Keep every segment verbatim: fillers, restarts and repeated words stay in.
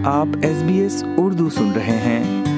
आप S B S Urdu सुन रहे हैं।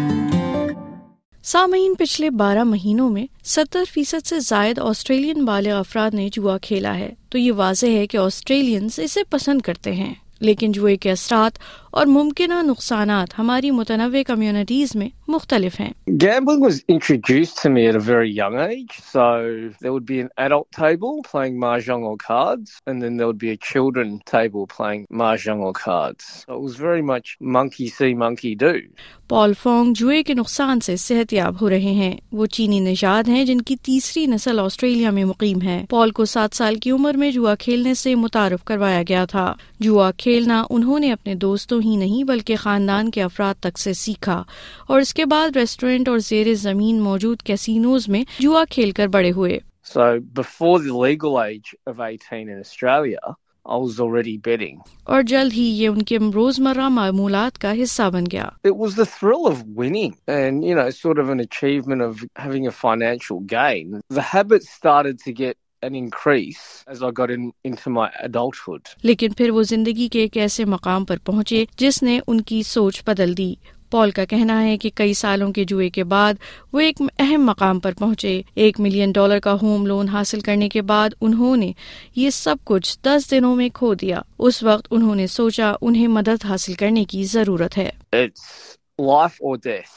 सामीन, पिछले बारह महीनों में सत्तर फीसद से जायद ऑस्ट्रेलियन बालिग अफराद ने जुआ खेला है, तो ये वाज़ेह है कि ऑस्ट्रेलियंस इसे पसंद करते हैं। लेकिन जुए के असरात और मुमकिना नुकसानात हमारी मुतनव्वे कम्युनिटीज में मुख्तलिफ हैं। Gambling was introduced to me at a very young age. So there would be an adult table playing mahjong or cards, and then there would be a children table playing mahjong or cards. So it was very much monkey see, monkey do. Paul Fong जुए के नुकसान से सेहतयाब हो रहे हैं। वो चीनी निजाद हैं जिनकी तीसरी नस्ल ऑस्ट्रेलिया में मुकीम है। पॉल को सात साल की उम्र में जुआ खेलने से मुतारफ करवाया गया था। जुआ खेलना उन्होंने अपने दोस्तों ही नहीं बल्कि खानदान के अफराद तक से सीखा और इसके बाद रेस्टोरेंट और ज़ेरे जमीन मौजूद कैसीनोज में जुआ खेलकर बड़े हुए। So before the legal age of eighteen in Australia, I was already betting. और जल्द ही ये उनके रोजमर्रा मामूलात का हिस्सा बन गया। It was the thrill of winning and, you know, sort of an achievement of having a financial gain. The habit started to get an increase as I got in, into my adulthood. लेकिन फिर वो जिंदगी के एक ऐसे मकाम पर पहुंचे जिसने उनकी सोच बदल दी। पॉल का कहना है कि कई सालों के जुए के बाद वो एक अहम मकाम पर पहुंचे। एक मिलियन डॉलर का होम लोन हासिल करने के बाद उन्होंने ये सब कुछ दस दिनों में खो दिया। उस वक्त उन्होंने सोचा उन्हें मदद हासिल करने की जरूरत है। It's life or death.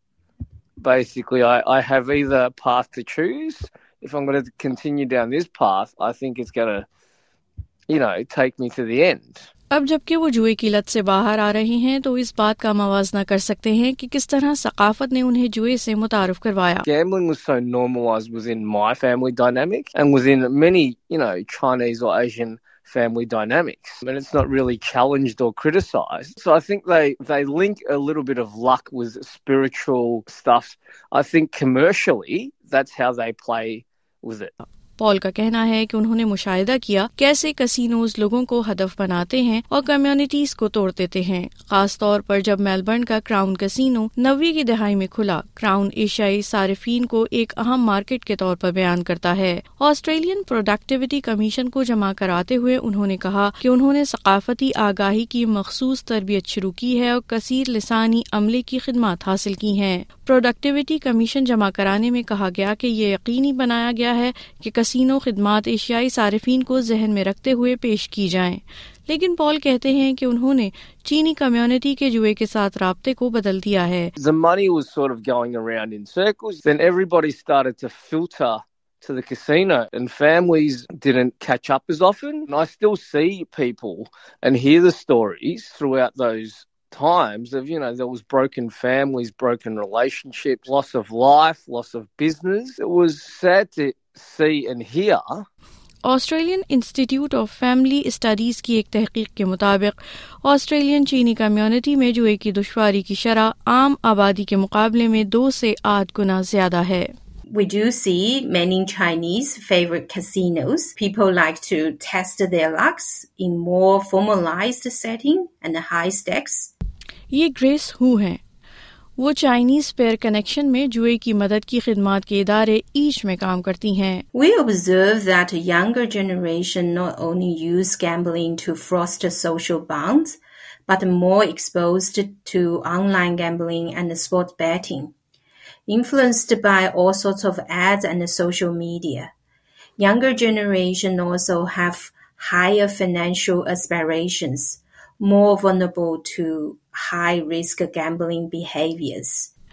Basically, I, I have either path to choose. If I'm going to continue down this path, I think it's going to, you know, take me to the end. अब जबकि वो जुए की लत से बाहर आ रहे हैं तो इस बात का मवाजना कर सकते हैं कि किस तरह सकाफत ने उन्हें जुए से मुतारफ करवाया। Gambling was so normalized within my family dynamic and within many, you know, Chinese or Asian family dynamics. And it's not really challenged or criticized. So I think they, they link a little bit of luck with spiritual stuff. I think commercially, that's how they play with it. Paul का कहना है कि उन्होंने मुशाहिदा किया कैसे casinos लोगों को हदफ बनाते हैं और कम्युनिटीज को तोड़ देते हैं। खास तौर पर जब मेलबर्न का क्राउन कसिनो नब्बे की दहाई में खुला। क्राउन एशियाई सारिफीन को एक अहम मार्केट के तौर पर बयान करता है। ऑस्ट्रेलियन प्रोडक्टिविटी कमीशन को जमा कराते हुए उन्होंने कहा कि उन्होंने सकाफती आगाही की मखसूस तरबियत शुरू की है और कसीर लिसानी अमले की खिदमत हासिल की हैं। प्रोडक्टिविटी कमीशन जमा कराने में कहा गया कि ये यकीनी बनाया गया है कि कसीनो खिदमात एशियाई सारिफीन को जहन में रखते हुए पेश की जाएं। लेकिन पॉल कहते हैं कि उन्होंने चीनी कम्युनिटी के जुए के साथ राब्ते को बदल दिया है। The money was sort of going around in circles. Then everybody started to filter to the casino and families didn't catch up as often. And I still see people and hear the stories throughout those times of, you know, there was broken families, broken relationships, loss of life, loss of business. It was sad to see and hear. Australian Institute of Family Studies की एक तहकीक के मुताबिक Australian चीनी community में जुए की दुश्वारी की शरह आम आबादी के मुकाबले में दो से आठ गुना ज्यादा है। We do see many Chinese favorite casinos. People like to test their lucks in more formalized setting and high stakes. ये ग्रेस हु हैं। वो चाइनीज पेयर कनेक्शन में जुए की मदद की खिदमत के इदारे ईच में काम करती हैं। We observe that a younger generation not only use gambling to foster social bonds, but more exposed to online gambling and sport betting, influenced by all sorts of ads and social media. Younger generation also have higher financial aspirations, more vulnerable to high-risk gambling behaviors.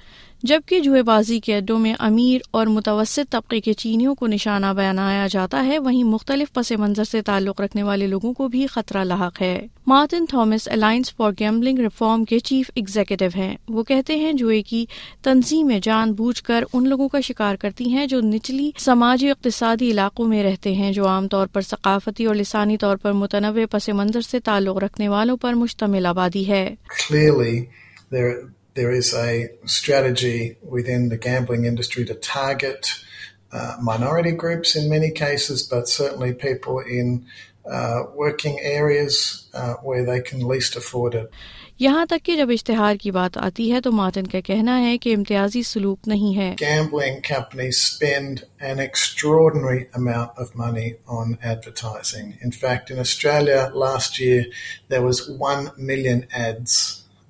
जबकि जुएबाजी के अड्डों में अमीर और मुतवस्सित तबके के चीनियों को निशाना बनाया जाता है, वहीं मुख्तलिफ पस मंजर से ताल्लुक रखने वाले लोगों को भी खतरा लाहक है। Martin Thomas Alliance for Gambling Reform के चीफ एग्जीक्यूटिव हैं। वो कहते हैं जुए की तंजीमें जानबूझकर उन लोगों का शिकार करती हैं जो निचली समाजी इक्तिसादी इलाकों में रहते हैं, जो आमतौर पर सकाफती और लिसानी तौर पर मुतनव्वे पस मंजर से ताल्लुक रखने वालों पर मुश्तमिल आबादी है। Clearly, there There is a strategy within the gambling industry to target uh, minority groups in many cases, but certainly people in uh, working areas uh, where they can least afford it. यहाँ तक कि जब इश्तिहार की बात आती है तो मार्टिन का कहना है कि इम्तियाजी सलूक नहीं है। Gambling companies spend an extraordinary amount of money on advertising. In fact, in Australia last year there was one million ads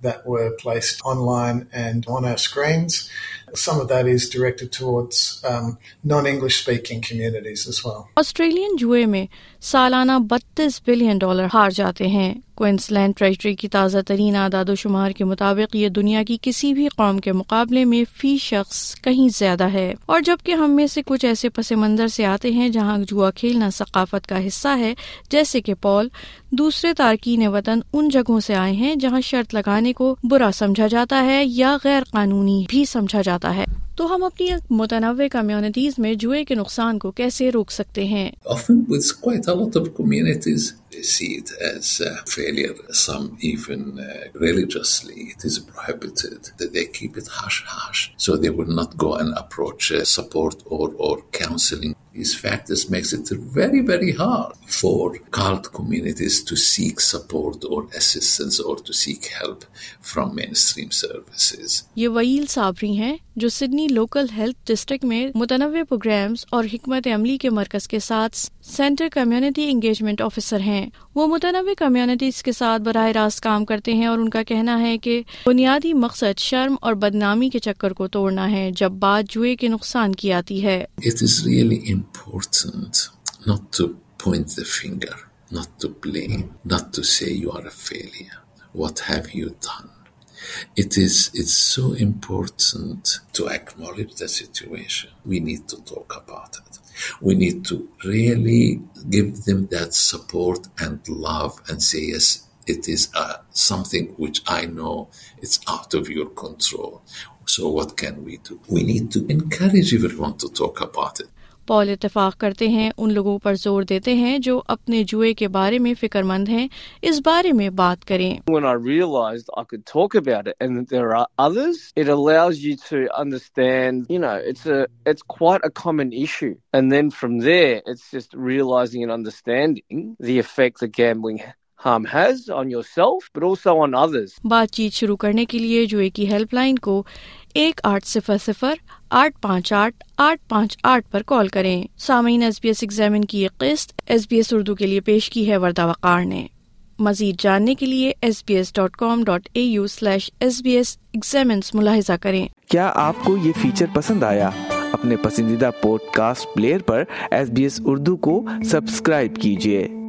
that were placed online and on our screens. Some of that is directed towards um, non-English speaking communities as well. Australian जुए में सालाना बत्तीस billion dollar हार जाते हैं। Queensland treasury की ताज़ा तरीन आदादोशुमार के मुताबिक ये दुनिया की किसी भी कौम के मुकाबले में फी शख्स कहीं ज्यादा है। और जबकि हम में से कुछ ऐसे पस मंजर से आते हैं जहाँ जुआ खेलना सकाफत का हिस्सा है, जैसे कि पॉल, दूसरे तारकीन वतन उन जगहों से आए हैं जहाँ शर्त लगाने को बुरा समझा जाता है या गैर कानूनी भी समझा जाता है। तो हम अपनी मुतनव्वे कम्युनिटीज में जुए के नुकसान को कैसे रोक सकते हैं? Often with quite a lot of communities, they see it as a failure. Some even uh, religiously, it is prohibited that they keep it hush-hush. So they will not go and approach uh, support or, or counseling. These factors makes it very, very hard for cult communities to seek support or assistance or to seek help from mainstream services. ये वहील साबरी हैं जो Sydney local health district में मुतनव्वे programmes और हिकमत अमली के मरकज के साथ सेंटर कम्युनिटी एंगेजमेंट ऑफिसर हैं। वो मुतनव्वे कम्युनिटीज के साथ बराह रास्त काम करते हैं और उनका कहना है कि बुनियादी मकसद शर्म और बदनामी के चक्कर को तोड़ना है जब बात जुए के नुकसान की आती है। It is really important not to point the finger, not to blame, not to say you are a failure. What have you done? It is it's so important to acknowledge the situation. We need to talk about it. We need to really give them that support and love and say, yes, it is uh, something which I know it's out of your control. So what can we do? We need to encourage everyone to talk about it. Paul इत्तेफाक करते हैं, उन लोगों पर जोर देते हैं जो अपने जुए के बारे में फिक्रमंद हैं, इस बारे में बात करें। When I realized I could talk about it and that there are others, it allows you to understand, you know, it's a it's quite a common issue. And then from there, it's just realizing and understanding the effect that gambling harm has on yourself, but also on others. बातचीत शुरू करने के लिए जुए की helpline को एक आठ सिफर सिफर आठ पाँच आठ आठ पाँच आठ पर कॉल करें। सामीन एस बी एस एग्जामिन की एक किस्त एस बी एस उर्दू के लिए पेश की है वर्दा वकार ने। मजीद जानने के लिए S B S dot com dot A U slash S B S examines मुलाहिजा करें। क्या आपको ये फीचर पसंद आया? अपने पसंदीदा पॉडकास्ट प्लेयर पर एस बी एस उर्दू को सब्सक्राइब कीजिए।